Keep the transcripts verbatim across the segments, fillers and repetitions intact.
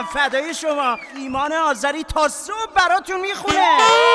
فدای شما. ایمان آذری تا صبح براتون میخونه.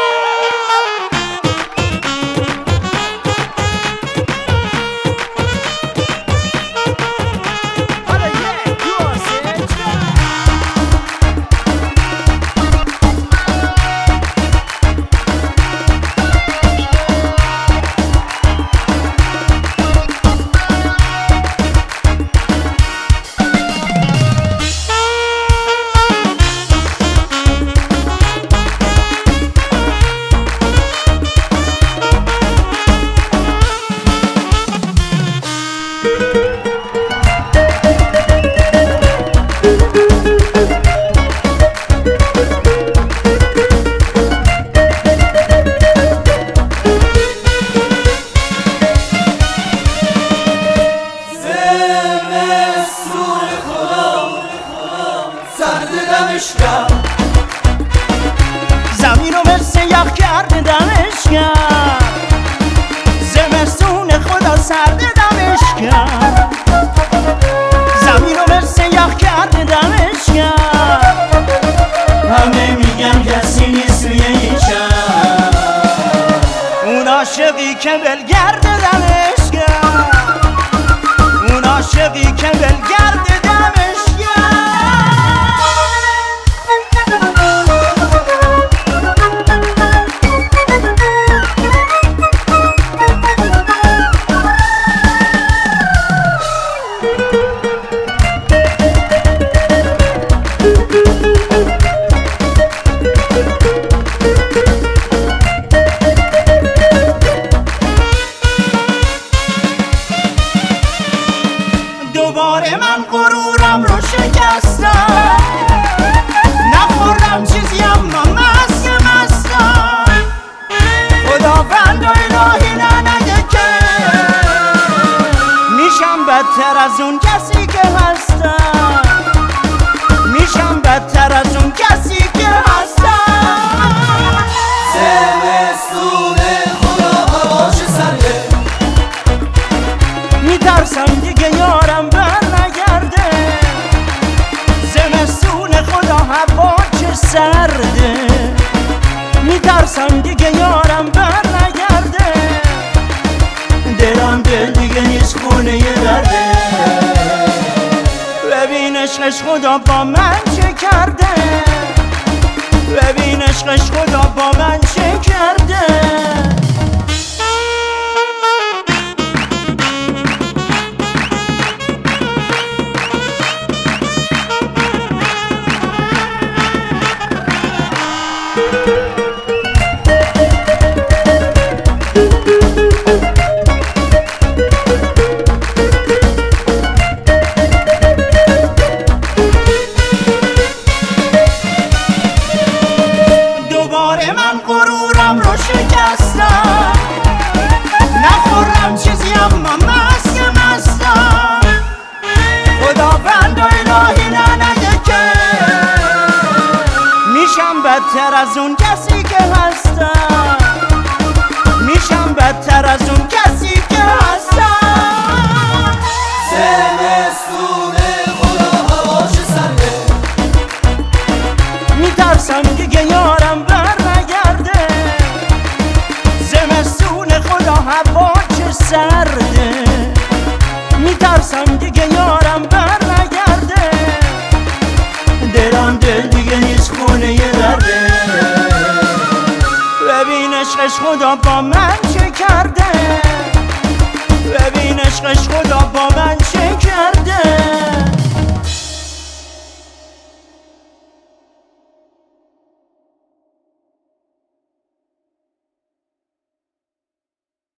زمین رو مثل یخ کرده دمش کرد، زمستون خدا سرد دمش کرد. زمین رو مثل یخ کرده دمش کرد، همه میگن کسی نیست روی این شهر. اون عاشقی که ولگرد دمش کرد، اون عاشقی که ولگرد دمش دوباره من غرورم رو شکستم، نخوردم چیزی اما مست مستم. خداوند و الهی ننگه که میشم بدتر از اون کسی که هستم، میشم بدتر از اون کسی که هستم. زمستون خدا هواش سرده، میترسم دیگه یارم بر نگرده. زمستون خدا هوا چه سرده، میترسم دیگه یارم بر نگرده. دلم دل دیگه نیست خونه ی درده. ببین عشقش خدا با من چه کرده، ببین عشقش خدا با من چه کرده. دوباره من غرورم رو شکستم، نخوردم چیزی اما مست مستم. خداوند و الهی ننگه که میشم بدتر از اون کسی که هستم، میشم بدتر از اون کسی که هستم. زمستون خدا هواش سرده، میترسم دیگه یارم بر نگرده. زمستون خدا هوا چه سرده، میترسم دیگه یارم بر نگرده. دلم دل دیگه نیست خونه ی درده. ببین عشقش خدا با من چه کرده، ببین عشقش خدا با من چه کرده.